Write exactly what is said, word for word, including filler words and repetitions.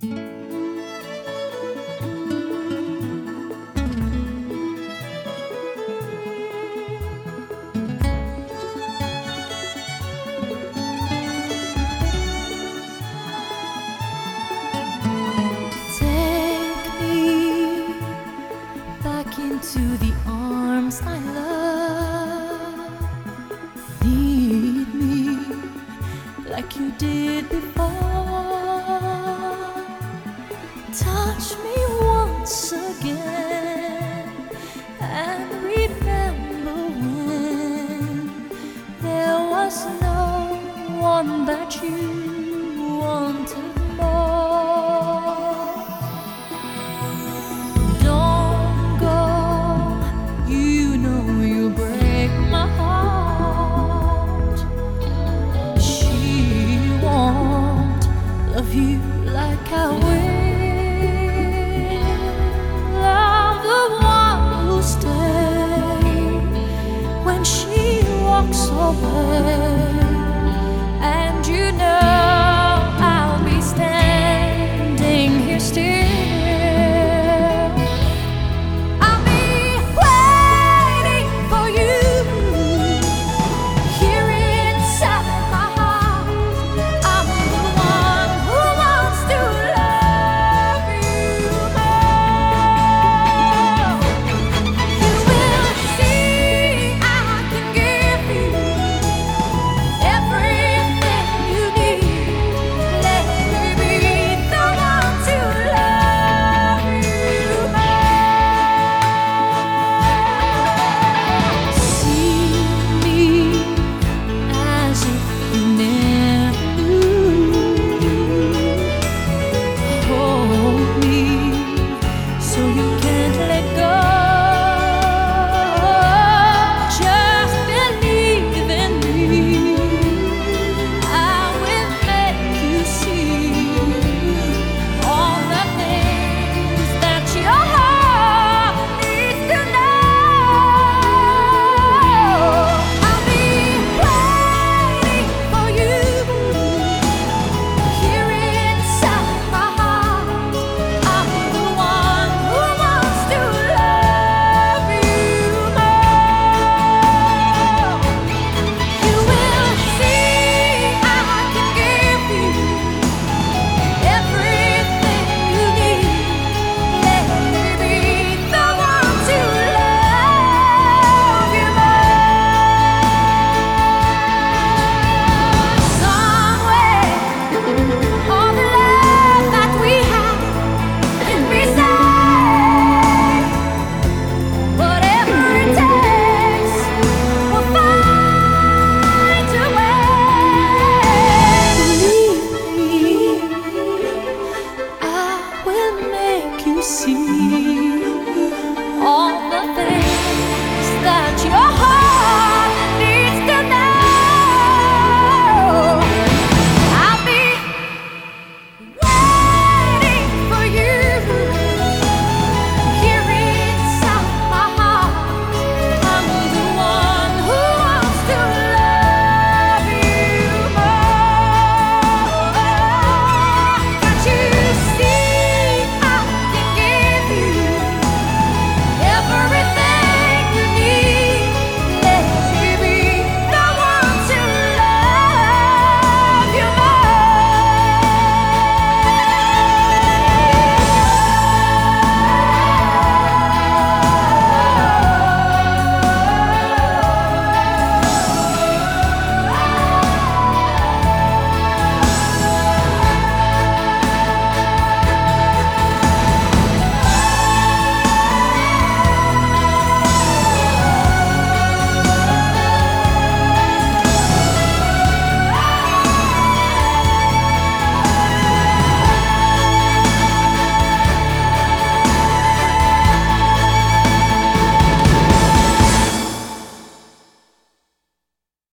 Into the arms I love. Need me like you did before. Touch me once again and remember when there was no one that you wanted more. Love you like I will. I'm the one who'll stay when she walks away, and you know I'll be standing here still. I'll be waiting for you here inside my heart. I'm the one who wants to love you more. You will see I can give you everything you need. Let me be the one to love you more. See me as if you never knew. Hold me so you can't let go. Just believe in me. I will make you see all the things that your heart needs to know. I'll be waiting for you here inside my heart. I'm the one who wants to love you more. You will see I can give you everything you need. Let me be the one to love you more. Somewhere all the love that we have can be saved. Whatever it takes, we'll find a way. Believe me, I will make you see